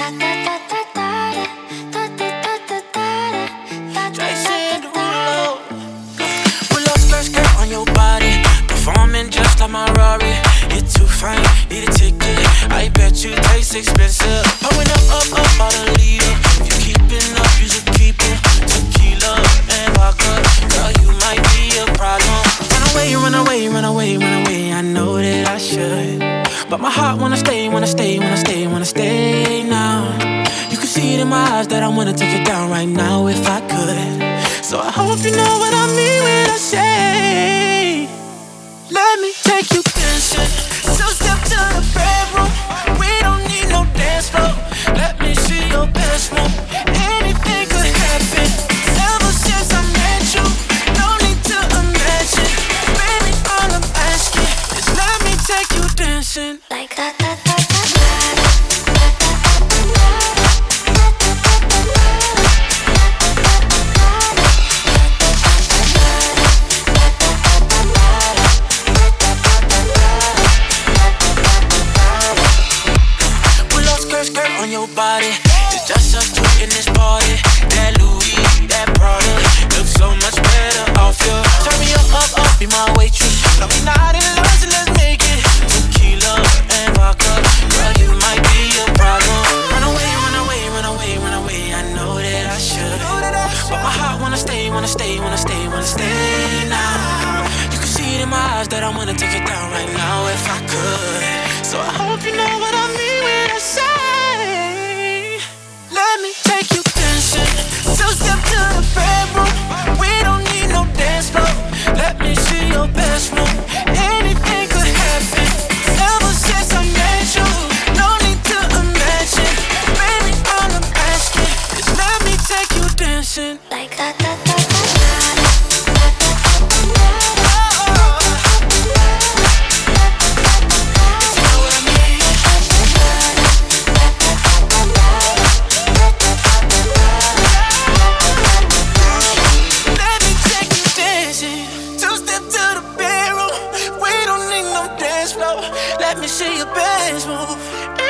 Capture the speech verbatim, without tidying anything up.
Jason Derulo. Willow skirt, skirt on your body, performing just like my Rari. You're too fine, need a ticket. I bet you taste expensive. Pouring up, up, up, out a leader. If you keeping up, you should keep it. Tequila and vodka, girl, you might be a problem. Run away, run away, run away, run away. I know that I should, but my heart wanna stay, wanna stay, wanna stay, wanna stay now. You can see it in my eyes that I wanna take it down right now if I could. So I hope you know what I mean when I say, let me take you dancing. So step to the bedroom. We don't need no dance floor. Let me see your best move. Anything could happen. Ever since I met you, no need to imagine. Baby, all I'm asking is let me take you dancing. Like that, that, that. On your body, it's just us two in this party. That Louis, that Prada, looks so much better off you. Turn me up, up, up, be my waitress. Now we not in love, so let's make it. Tequila and vodka, girl, you might be a problem. Run away, run away, run away, run away. I know that I should, but my heart wanna stay, wanna stay, wanna stay, wanna stay now. You can see it in my eyes that I wanna take it down right now if I could. So I hope you know what I mean when I say, let me take you dancing. So step to the bedroom. We don't need no dance floor. Let me see your best move. Anything could happen. Ever since I met you, no need to imagine. Baby, all I'm asking is let me take you dancing. Like that, that, that. Let me see your best move.